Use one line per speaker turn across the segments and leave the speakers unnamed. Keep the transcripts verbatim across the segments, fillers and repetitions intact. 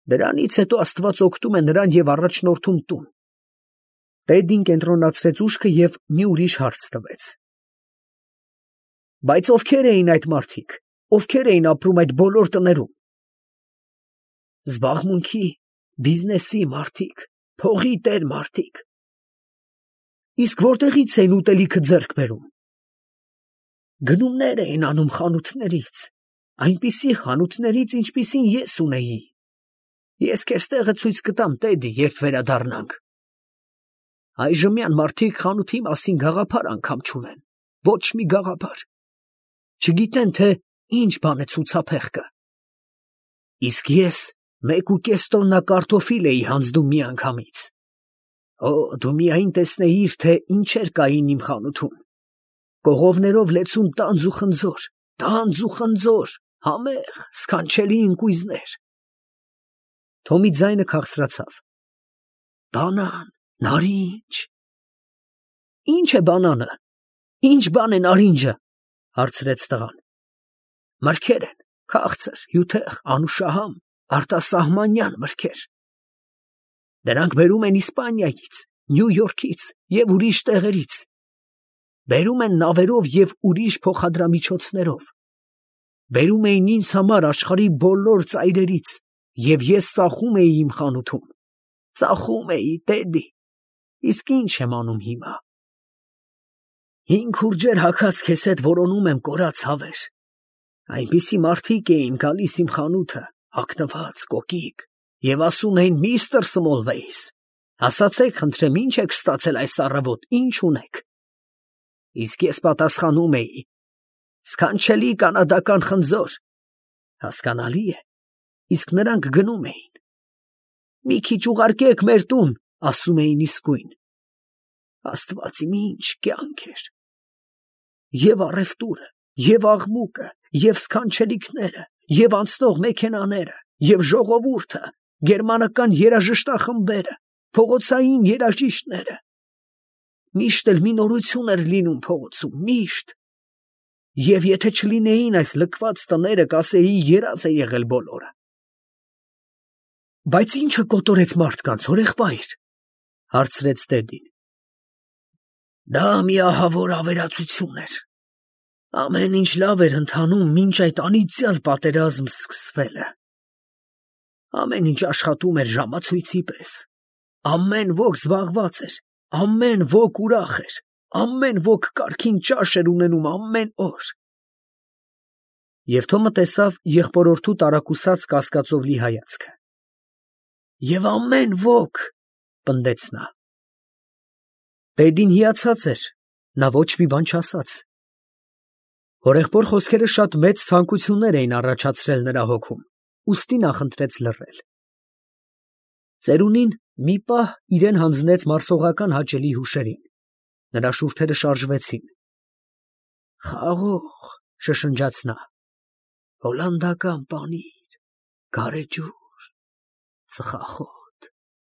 Դրանից հետո Աստված օգնում է նրան եւ առաջնորդում տուն։ Տեդին կենտրոնացրեց ուշքը եւ մի ուրիշ հարց տվեց. Բայց ովքեր էին այդ մարդիկ, ովքեր էին ապրում այդ բոլոր տներում։ Զբաղմունքի, բիզնեսի մարդիկ, փողի տեր մարդիկ։ Իսկ որտեղից էին ուտելիքը ձեռք բերում։ Գնումներ էին անում խանութներից, այնպիսի խանութներից, ինչպիսին ես ունեի։ Ես քեզ տեղը ցույց կտամ, Տեդի, երբ վերադառնանք։ Այժմյան մարդիկ խանութի մասին գաղափար անգամ չունեն, ոչ մի գաղափար։ Չգիտեն, թե ինչ բան է ցուցափեղկը։ Իսկ ես մեկ ու կես տոննա կարտոֆիլ էի հանձնում մի անգամից։ Օ, դու միայն տեսնեիր, թե ինչեր կային իմ խանութում։ Կողովներով լեցուն տանձ ու խնձոր, տանձ ու խնձոր, համեղ, սքանչելի ընկույզներ։ Թոմի ձայնը քաղցրացավ։ Բանան, նարինջ։ Ինչ է բանանը։ Ինչ բան է նարինջը, հարցրեց տղան։ Մրգեր են, քաղցր, հյութեղ, անուշահամ, արտասահմանյան մրգեր։ Դրանք բերում են Իսպանիայից, Նյու Յորքից և ուրիշ տեղերից։ Բերում են նավերով և ուրիշ փոխադրամիջոցներով։ Բերում էին ինձ համար աշխարհի բոլոր ծայրերից, և ես ծախում էի իմ խանութում։ Ծախում էի, Տեդի, իսկ ինչ եմ անում հիմա։ Հինգ ուրջեր հագած քեզ հետ որոնում եմ կորած հավեր։ Այնպիսի մարդիկ էին գալիս իմ խանութը, հագնված, կոկիկ, և ասում էին. «Միստր Սմոլվեյս, ասացեք խնդրեմ, ինչ եք ստացել այս առավոտ, ինչ ունեք»։ Իսկ ես պատասխանում էի. «Սքանչելի կանադական խնձոր»։ Հասկանալի է, իսկ նրանք գնում էին։ «Մի քիչ ուղարկեք մեր տուն», ասում էին իսկույն։ Աստված իմ, ինչ կյանք էր։ Եվ առևտուրը, և աղմուկը, և սքանչելիքները, և անցնող մեքենաները, և ժողովուրդը, գերմանական երաժշտախմբերը, փողոցային երաժիշտները։ Միշտ էլ մի նորություն էր լինում փողոցում, միշտ։ Եվ եթե չլինեին այս լքված տները, կասեի, երազ է եղել բոլորը։ Բայց ի՞նչը կոտորեց մարդկանց, հորեղբայր, հարցրեց Տեդին։ Դա մի ահավոր ավերածություն էր։ Ամեն ինչ լավ էր ընթանում, մինչ այդ անիծյալ պատերազմ սկսվելը։ Ամեն ինչ աշխատում էր ժամացույցի պես։ Ամեն ոք զբաղված էր, ամեն ոք ուրախ էր, ամեն ոք կարգին ճաշ էր ունենում ամեն օր։ Եվ Թոմը տեսավ եղբորորդու տարակուսած կասկածով լի հայացքը։ Եվ ամեն ոք, պնդեց նա։ Տեդին հիացած էր, նա ոչ մի բան չասաց։ Հորեղբոր խոսքերը շատ մեծ ցանկություններ էին առաջացրել նրա հոգում, ուստի նա խնդրեց լռել։ Ծերունին մի պահ իրեն հանձնեց մարսողական հաճելի հուշերին։ Նրա շուրթերը շարժվեցին։ Խաղող, շշնջաց նա, հոլանդական պանիր, գարեջուր, ծխախոտ։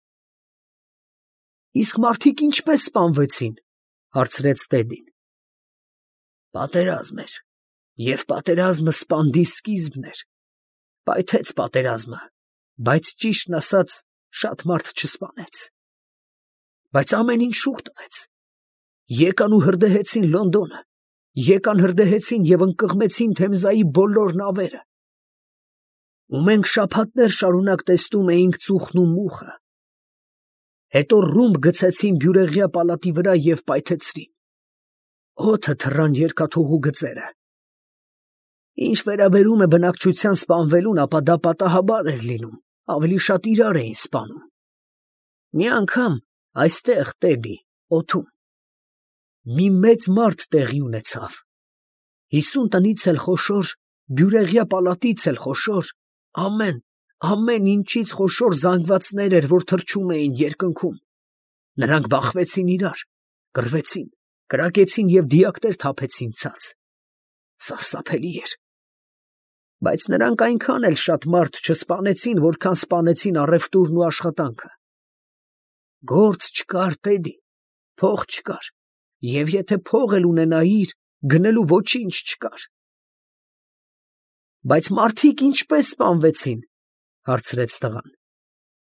Իսկ մարդիկ ինչպես սպանվեցին, հարցրեց Տեդին։ Պատերազմ էր, և պատերազմը սպանդի սկիզբն էր։ Պայթեց պատերազմը, բայց ճիշտն ասած, շատ մարդ չսպանեց։ Բայց ամեն ինչ շուռ տվեց։ Եկան ու հրդեհեցին Լոնդոնը, եկան հրդեհեցին և ընկղմեցին Թեմզայի բոլոր նավերը։ Ու մենք շաբաթներ շարունակ տեսնում էինք ծուխն ու մուխը։ Հետո ռումբ գցեցին Բյուրեղյա պալատի վրա և պայթեցրին։ Օդը թռան երկաթուղու գծերը։ Ինչ վերաբերում է բնակչության սպանվելուն, ապա դա պատահաբար էր լինում, ավելի շատ իրար էին սպանում։ Մի անգամ այստեղ, Տեդի, օդում, մի մեծ մարդ տեղի ունեցավ։ Հիսուն տնից էլ խոշոր, Բյուրեղյա պալատից էլ խոշոր, ամեն, ամեն ինչից խոշոր զանգվածներ էր, որ թռչում էին երկնքում։ Նրանք բախվեցին իրար, կռվեցին, կրակեցին և դիակներ թափեցին ցած։ Սարսափելի էր։ Բայց նրանք այնքան էլ շատ մարդ չսպանեցին, որքան սպանեցին առևտուրն ու աշխատանքը։ Գործ չկար, Տեդի, փող չկար, և եթե փող էլ ունենայիր, գնելու ոչինչ չկար։ Բայց մարդիկ ինչպես սպանվեցին, հարցրեց տղան։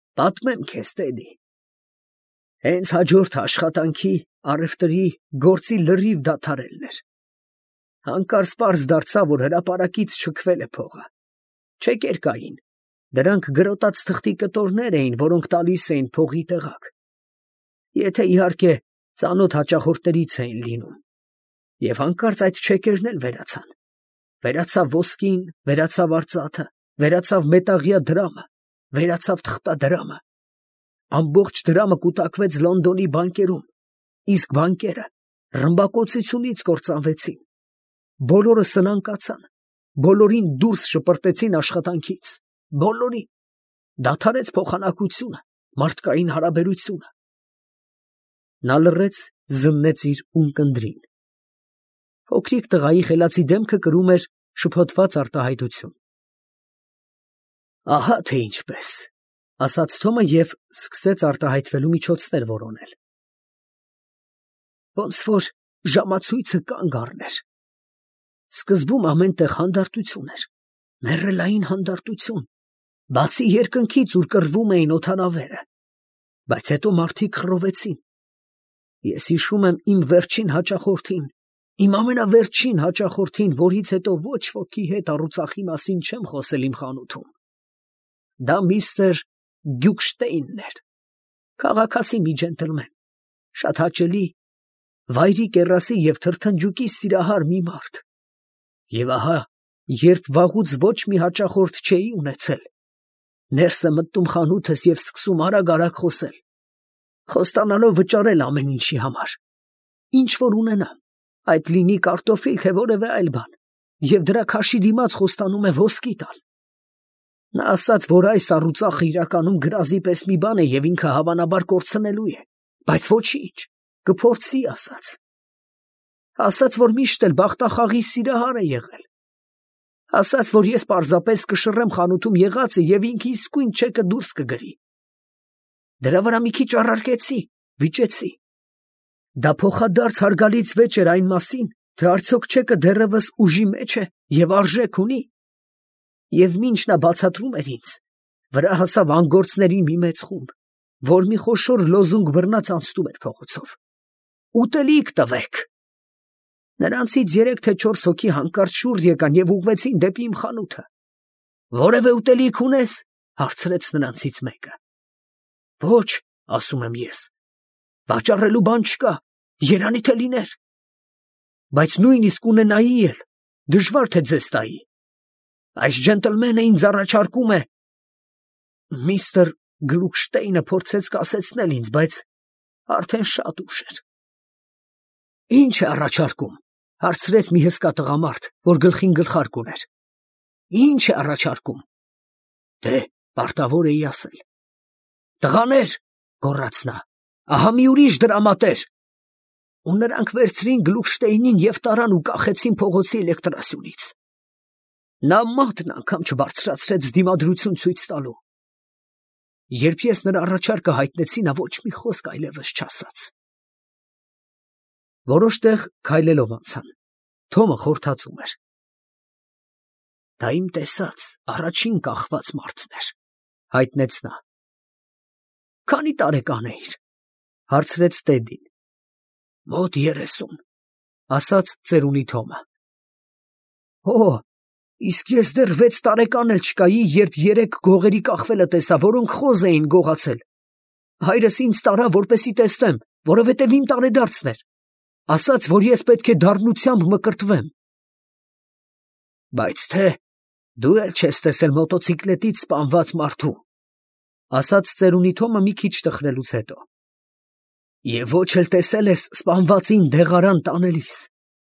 Պատմեմ քեզ, Տեդի։ Հենց հաջորդ աշխատանքի, առևտրի, գործի լրիվ դադարելն էր։ Հանկարծ պարզ դարձավ, որ հրապարակից չքվել է փողը։ Չեկեր կային, դրանք գրոտած թղթի կտորներ էին, որոնք տալիս էին փողի տեղակ։ Եթե իհարկե ծանոթ հաճախորդներից էին լինում։ Եվ հանկարծ այդ չեկերն էլ վերացան։ Վերացավ ոսկին, վերացավ արծաթը, վերացավ մետաղյա դրամը, վերացավ թղթադրամը։ Ամբողջ դրամը կուտակվեց Լոնդոնի բանկերում, իսկ բանկերը ռմբակոծությունից կործանվեցին։ Բոլորը սնանկացան, բոլորին դուրս շպրտեցին աշխատանքից, բոլորին։ Դադարեց փոխանակությունը, մարդկային հարաբերությունը։ Նա լռեց, զննեց իր ունկնդրին։ Փոքրիկ տղայի խելացի դեմքը կրում էր շփոթված արտահայտություն։ Ահա թե ինչպես, ասաց Թոմը և սկսեց արտահայտվելու միջոցներ որոնել։ Ոնց որ ժամացույցը կանգ առներ։ Սկզբում ամեն տեղ հանդարտություն էր, մեռելային հանդարտություն, բացի երկնքից, ուր կռվում էին օդանավերը, բայց հետո մարդիկ խռովեցին։ Ես հիշում եմ իմ վերջին հաճախորդին, իմ ամենավերջին հաճախորդին, որից հետո ոչ ոքի հետ առուծախի մասին չեմ խոսել իմ խանութում։ Դա միստր Գյուկշտեյնն էր, քաղաքացի մի ջենտլմեն, շատ հաճելի, վայրի կեռասի և թրթնջուկի սիրահար մի մարդ։ Եվ ահա, երբ վաղուց ոչ մի հաճախորդ չէի ունեցել, ներս է մտնում խանութս և սկսում արագ-արագ խոսել, խոստանալով վճարել ամեն ինչի համար, ինչ որ ունենամ, այդ լինի կարտոֆիլ, թե որևէ այլ բան, և դրա քաշի դիմաց խոստանում է ոսկի տալ։ Նա ասաց, որ այս առուծախը իրականում գրազի պես մի բան է և ինքը հավանաբար կորցնելու է, բայց ոչինչ, կփորձի, ասաց։ Ասաց, որ միշտ էլ բախտախաղի սիրահար է եղել։ Ասաց, որ ես պարզապես կշռեմ խանութում եղածը և ինքը իսկույն չեկը դուրս կգրի։ Դրա վրա մի քիչ առարկեցի, վիճեցի։ Դա փոխադարձ հարգալից վեճ էր այն մասին, թե արդյոք չեկը դեռևս ուժի մեջ է և արժեք ունի։ Եվ մինչ նա բացատրում էր ինձ, վրա հասավ անգործների մի մեծ խումբ, որ մի խոշոր լոզունգ բռնած անցնում էր փողոցով. «Ուտելիք տվեք»։ Նրանցից երեք թե չորս հոգի հանկարծ շուռ եկան և ուղղվեցին դեպի իմ խանութը։ «Որևէ ուտելիք ունես»։ Հարցրեց նրանցից մեկը։ «Ոչ», ասում եմ ես, վաճառելու բան չկա, երանի թե լիներ։ Բայց նույնիսկ ունենայի էլ, դժվար թե ձեզ տայի։ Այս ջենտլմենը ինձ առաջարկում է։ Միստր Գլուկշտեյնը փորձեց կասեցնել ինձ, բայց արդեն շատ ուշ էր։ Ինչ է առաջարկում, հարցրեց մի հսկա տղամարդ, որ գլխին գլխարկ ուներ։ Ինչ է առաջարկում։ Դե, պարտավոր էի ասել։ Տղաներ, գոռաց նա, ահա մի ուրիշ դրամատեր։ Ու նրանք վերցրին Գլուկշտեյնին և տարան ու կախեցին փողոցի էլեկտրասյունից։ Նա մատն անգամ չբարձրացրեց դիմադրություն ցույց տալու։ Երբ ես նրա առաջարկը հայտնեցի, նա ոչ մի խոսք այլևս չասաց։ Որոշ տեղ քայլելով անցան։ Թոմը խորթացում էր։ Դա իմ տեսած առաջին կախված մարդն էր, հայտնեց նա։ Քանի տարեկան էիր, հարցրեց Տեդին։ Մոտ երեսուն, ասաց ծերունի Թոմը։ Օ, իսկ ես դեռ վեց տարեկան էլ չկայի, երբ երեք գողերի կախվելը տեսա, որոնք խոզ էին գողացել։ Հայրս ինձ տարավ, որպեսի տեսնեմ, որովհետև իմ տարեդարձն էր։ Ասաց, որ ես պետք է դառնությամբ մկրտվեմ։ Բայց թե դու էլ չես տեսել մոտոցիկլետից սպանված մարդու, ասաց ծերունի Թոմը մի քիչ տխրելուց հետո։ Եվ ոչ էլ տեսել ես սպանվածին դեղարան տանելիս։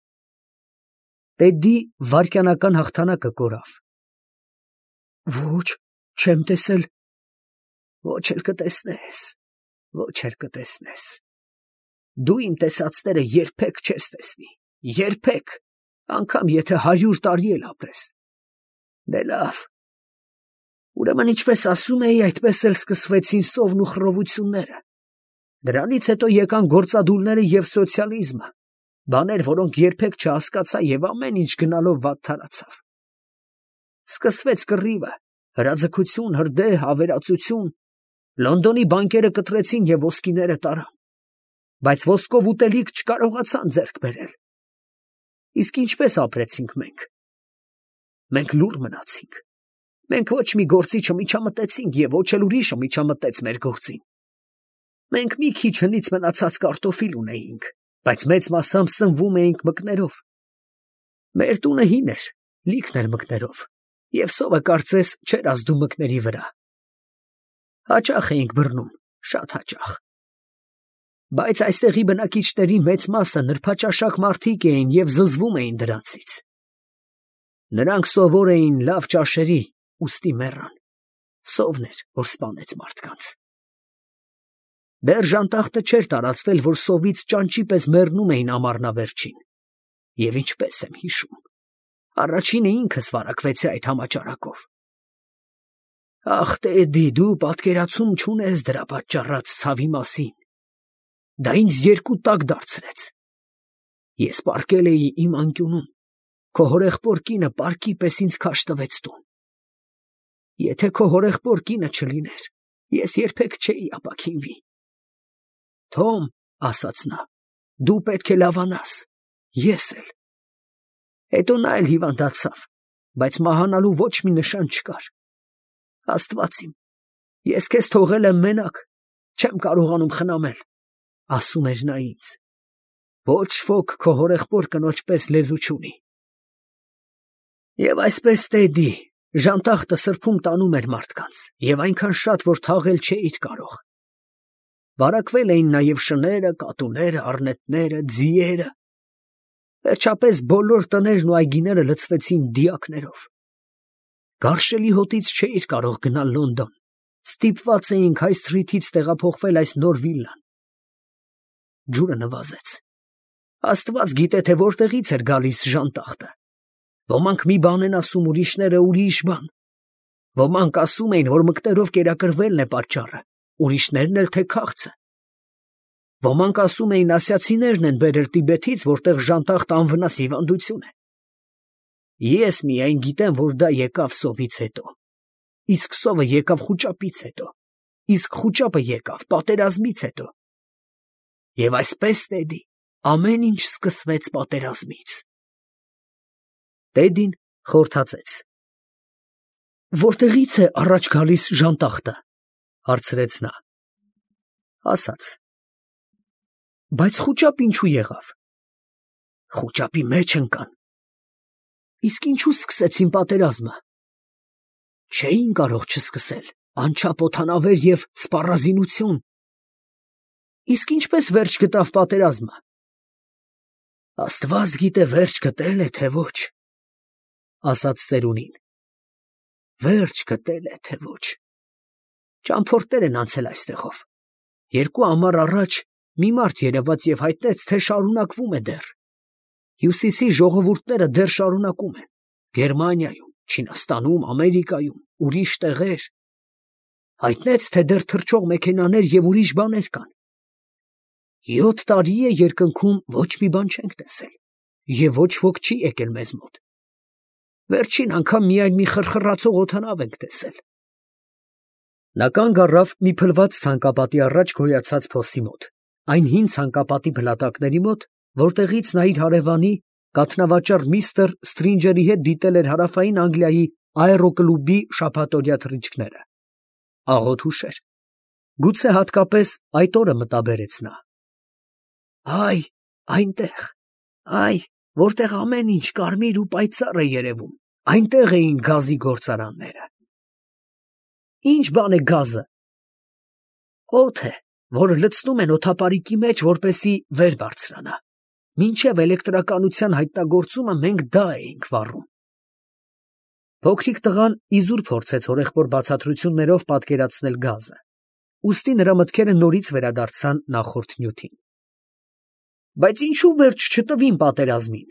Տեդի վայրկյանական հաղթանակը կորավ։ Ոչ, չեմ տեսել։ Ոչ էլ կտեսնես, ոչ էլ կտեսնես։ Դու իմ տեսածները երբեք չես տեսնի, երբեք, անգամ եթե հարյուր տարի էլ ապրես։ Դե լավ։ Ուրեմն ինչպես ասում էի, այդպես էլ սկսվեցին սովն ու խռովությունները։ Դրանից հետո եկան գործադուլները և սոցիալիզմը, բաներ, որոնք երբեք չհասկացա և ամեն ինչ գնալով վատ թարացավ։ Սկսվեց կռիվը, հրաձգություն, հրդեհ, ավերածություն, Լոնդոնի բանկերը կտրեցին և ոսկիները տարան, բայց ոսկով ուտելիք չկարողացան ձեռք բերել։ Իսկ ինչպես ապրեցինք մենք։ Մենք լուռ մնացինք։ Մենք ոչ մի գործի չմիջամտեցինք և ոչ էլ ուրիշը միջամտեց մեր գործին։ Մենք մի քիչ հնից մնացած կարտոֆիլ ունեինք, բայց մեծ մասամբ սնվում էինք մկներով։ Մեր տունը հին էր, լիքն էր մկներով, և սովը կարծես չէր ազդում մկների վրա։ Հաճախ էինք բռնում, շատ հաճախ։ Բայց այստեղի բնակիչների մեծ մասը նրբաճաշակ մարդիկ էին և զզվում էին դրանցից։ Նրանք սովոր էին լավ ճաշերի, ուստի մեռան։ Սովն էր, որ սպանեց մարդկանց։ Դեռ ժանտախտը չէր տարածվել, որ սովից ճանճի պես մեռնում էին ամառնավերջին։ Եվ ինչպես եմ հիշում, առաջինը ինքս վարակվեցի այդ համաճարակով։ Ախ, Տեդի, դու պատկերացում չունես դրա պատճառած ցավի մասին։ Դա ինձ երկու տակ դարձրեց։ Ես պառկել էի իմ անկյունում, քո հորեղբոր կինը պարկի պես ինձ քաշ տվեց տուն։ Եթե քո հորեղբոր կինը չլիներ, ես երբեք չէի ապաքինվի։ Թոմ, ասաց նա, դու պետք է լավանաս, ես էլ։ Հետո նա էլ հիվանդացավ, բայց մահանալու ոչ մի նշան չկար։ Աստված իմ, ես քեզ թողել եմ մենակ, չեմ կարողանում խնամել, ասում էր նա ինձ։ Ոչ ոք քո հորեղբոր կնոջ պես լեզու չունի։ Եվ այսպես, Տեդի, ժանտախտը սրբում տանում էր մարդկանց, և այնքան շատ, որ թաղել չէիր կարող։ Վարակվել էին նաև շները, կատուները, առնետները, ձիերը։ Վերջապես բոլոր տներն ու այգիները լցվեցին դիակներով։ Գարշելի հոտից չէիր կարող գնալ Լոնդոն, ստիպված էինք Հայ Սթրիթից տեղափոխվել այս նոր վիլլան։ Ջուրը նվազեց։ Աստված գիտե, թե որտեղից էր գալիս ժանտախտը։ Ոմանք մի բան են ասում, ուրիշները ուրիշ բան։ Ոմանք ասում էին, որ մկներով կերակրվելն է պատճառը, ուրիշներն էլ թե քաղցը։ Ոմանք ասում էին, ասիացիներն են բերել Տիբեթից, որտեղ ժանտախտը անվնաս հիվանդություն է։ Ես միայն գիտեմ, որ դա եկավ սովից հետո, իսկ սովը եկավ խուճապից հետո, իսկ խուճապը եկավ պատերազմից հետո։ Եվ այսպես, Տեդի, ամեն ինչ սկսվեց պատերազմից։ Տեդին խորթացեց։ Որտեղից է առաջ գալիս ժանտախտը, հարցրեց նա։ Ասաց. Բայց խուճապ ինչու եղավ։ Խուճապի մեջ ընկան։ Իսկ ինչու սկսեցին պատերազմը։ Չէին կարող չսկսել, անչափ օդանավեր և սպառազինություն։ Իսկ ինչպես վերջ գտավ պատերազմը։ Աստված գիտե վերջ գտել է, թե ոչ, ասաց ծերունին։ Վերջ գտել է, թե ոչ։ Ճամփորդներ են անցել այստեղով։ Երկու ամառ առաջ մի մարդ երևաց և հայտնեց, թե շարունակվում է դեռ։ Հյուսիսի ժողովուրդները դեռ շարունակում են։ Գերմանիայում, Չինաստանում, Ամերիկայում, ուրիշ տեղեր։ Հայտնեց, թե դեռ թռչող մեքենաներ և ուրիշ բաներ կան։ Յոթ տարի է երկնքում ոչ մի բան չենք տեսել, և ոչ ոք չի եկել մեզ մոտ։ Վերջին անգամ միայն մի խրխռացող օդանավ ենք տեսել։ Նա կանգ առավ մի փլված ցանկապատի առաջ գոյացած փոսի մոտ, այն հին ցանկապատի փլատակների մոտ, որտեղից նա իր հարևանի, կաթնավաճառ միստր Ստրինջերի հետ դիտել էր Հարավային Անգլիայի աերոկլուբի շաբաթօրյա թռիչքները։ Աղոտ հուշեր։ Գուցե հատկապես այդ օրը մտաբերեց նա։ Այ, այնտեղ, այ, որտեղ ամեն ինչ կարմիր ու պայծառ է երևում, այնտեղ էին գազի գործարանները։ Ինչ բան է գազը։ Օդ է, որը լցնում են օդապարիկի մեջ, որպեսզի վեր բարձրանա։ Մինչև էլեկտրականության հայտնագործումը մենք դա էինք վառում։ Փոքրիկ տղան իզուր փորձեց հորեղբոր բացատրություններով պատկերացնել գազը, ուստի նրա մտքերը նորից վերադարձան նախորդ նյութին։ Բայց ինչու վերջ չտվին պատերազմին։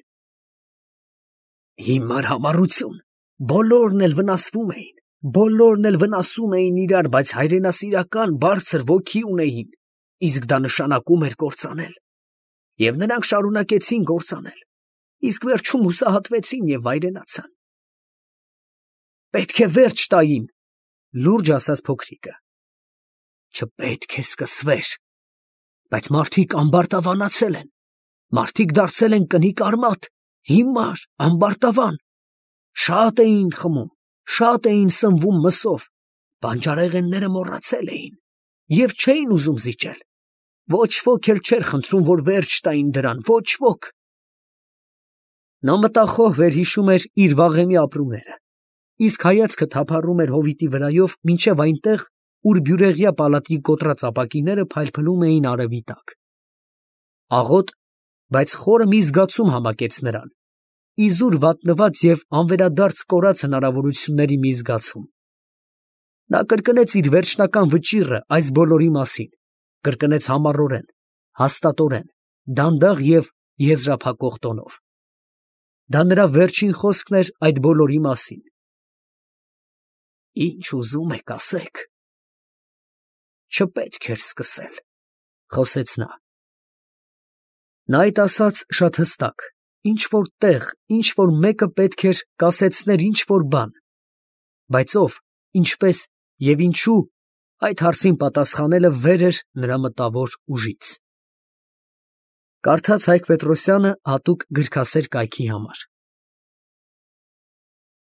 Հիմար համառություն, բոլորն էլ վնասվում էին, բոլորն էլ վնասում էին իրար, բայց հայրենասիրական բարձր ոգի ունեին, իսկ դա նշանակում էր կործանել։ Եվ նրանք շարունակեցին կործանել, իսկ վերջում հուսահատվեցին և վայրենացան։ Պետք է վերջ տային, լուրջ ասաց փոքրիկը։ Չպետք է սկսվեր, բայց մարդիկ ամբարտավանացել են, մարդիկ դարձել են կնիկ արմատ, հիմար, ամբարտավան, շատ էին խմում, շատ էին սնվում մսով, բանջարեղենները մոռացել էին և չէին ուզում զիջել, ոչ ոք էլ չէր խնդրում, որ վերջ տային դրան, ոչ ոք։ Նա մտախոհ վերհիշում էր իր վաղեմի ապրումները, իսկ հայացքը թափառում էր հովիտի վրայով մինչև այնտեղ, ուր բյուրեղյա պալատի կոտրած ապակիները փայլփլում էին արևի տակ։ Աղոտ, բայց խորը մի զգացում համակեց նրան, իզուր վատնված և անվերադարձ կորած հնարավորությունների մի զգացում։ Նա կրկնեց իր վերջնական վճիռը այս բոլորի մասին, կրկնեց համառորեն, հաստատորեն, դանդաղ և եզրափակող տոնով։ Դա նրա վերջին խոսքն էր այդ բոլորի մասին։ Ինչ ուզում եք ասեք։ Չպետք էր սկսել, խոսեց նա։ Նա այդ ասաց շատ հստակ, ինչ֊որ տեղ, ինչ֊որ մեկը պետք էր կասեցներ ինչ֊որ բան, բայց ով, ինչպես և ինչու, այդ հարցին պատասխանելը վեր էր նրա մտավոր ուժից։ Կարդաց Հայկ Պետրոսյանը հատուկ գրքասեր կայքի համար։